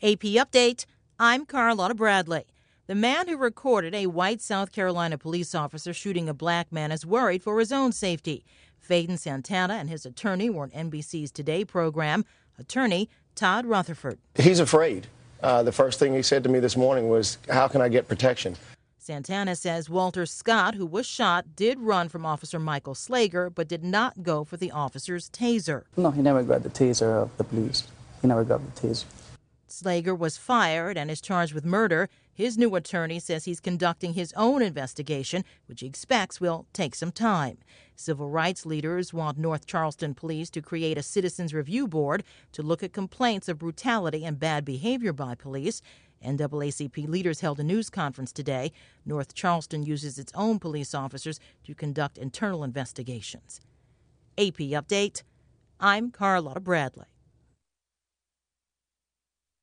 AP Update, I'm Carlotta Bradley. The man who recorded a white South Carolina police officer shooting a black man is worried for his own safety. Phaedon Santana and his attorney were on NBC's Today program. Attorney Todd Rutherford. He's afraid. The first thing he said to me this morning was, how can I get protection? Santana says Walter Scott, who was shot, did run from Officer Michael Slager, but did not go for the officer's taser. No, he never grabbed the taser of the police. He never grabbed the taser. Slager was fired and is charged with murder. His new attorney says he's conducting his own investigation, which he expects will take some time. Civil rights leaders want North Charleston Police to create a citizens review board to look at complaints of brutality and bad behavior by police. NAACP leaders held a news conference today. North Charleston uses its own police officers to conduct internal investigations. AP Update, I'm Carlotta Bradley.